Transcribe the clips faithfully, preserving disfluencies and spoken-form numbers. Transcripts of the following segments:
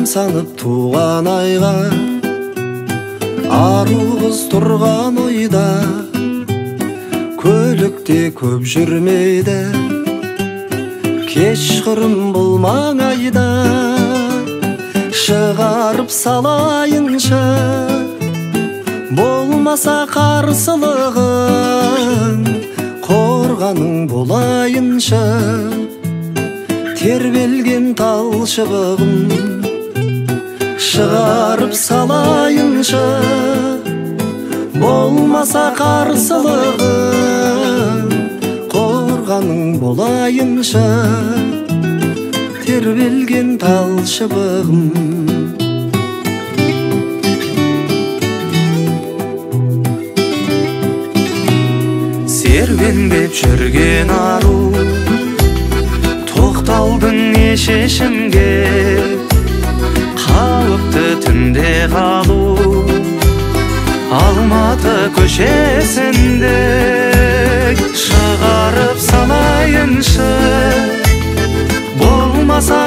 санып туған айға, ару қыз тұрған ойда, көлікте көп жүрмейді, кешқұрым бұл маңайда. Шығарып салайыншы, болмаса қарсылығың, қорғаның болайыншы, тербелген талшыбығым. Шығарып салайыншы, болмаса қарсылығың, қорғаның болайыншы, тербелген талшыбығым. Серуендеп жүрген ару, тоқталдың не шешімге, қалыпты түнде қалу Алматы көшесінде. Шығарып салайыншы, болмаса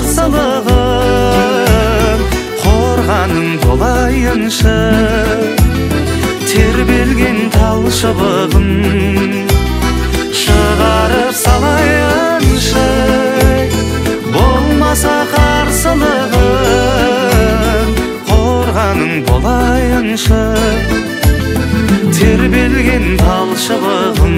қарсылығым, қорғаның болайыншы, тербелген талшыбығым. Шығарып салайыншы, болмаса қарсылығым, қорғаның болайыншы, тербелген талшыбығым.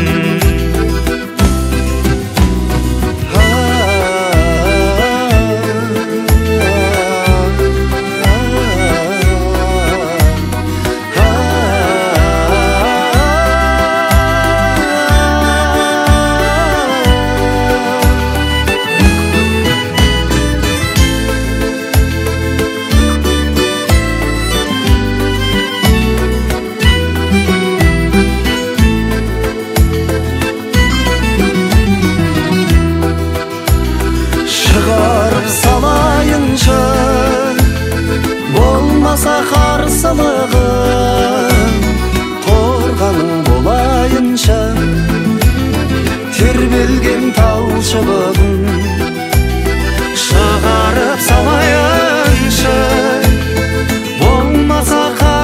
Шығарып салайыншы, болмаса қарсылығым, қорғаның болайыншы, тербелген талшыбығым. Шығарып салайыншы, болмаса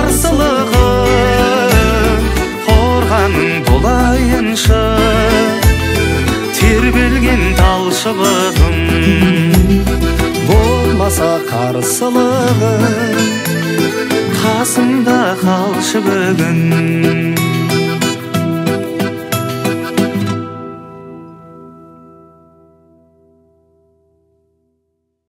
қарсылығым, қорғаның болайыншы, тербелген талшыбығым. Болмаса қарсылығым, қасымда қалшы бүгін.